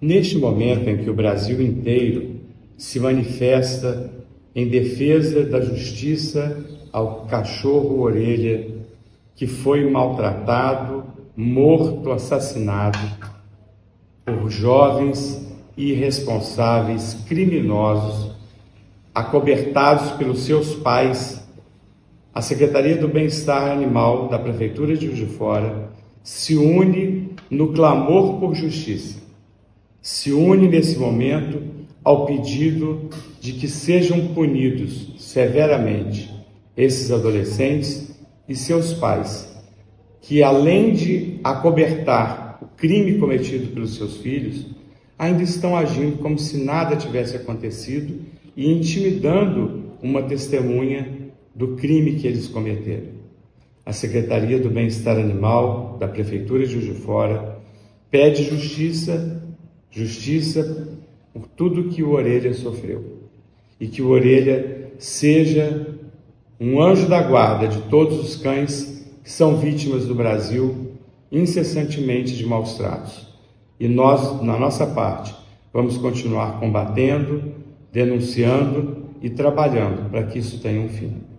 Neste momento em que o Brasil inteiro se manifesta em defesa da justiça ao cachorro orelha que foi maltratado, morto, assassinado por jovens irresponsáveis, criminosos, acobertados pelos seus pais, a Secretaria do Bem-Estar Animal da Prefeitura de Juiz de Fora se une no clamor por justiça, se une nesse momento ao pedido de que sejam punidos severamente esses adolescentes e seus pais, que além de acobertar o crime cometido pelos seus filhos, ainda estão agindo como se nada tivesse acontecido e intimidando uma testemunha do crime que eles cometeram. A Secretaria do Bem-Estar Animal da Prefeitura de Juiz de Fora pede justiça por tudo que o Orelha sofreu, e que o Orelha seja um anjo da guarda de todos os cães que são vítimas do Brasil incessantemente de maus tratos. E nós, na nossa parte, vamos continuar combatendo, denunciando e trabalhando para que isso tenha um fim.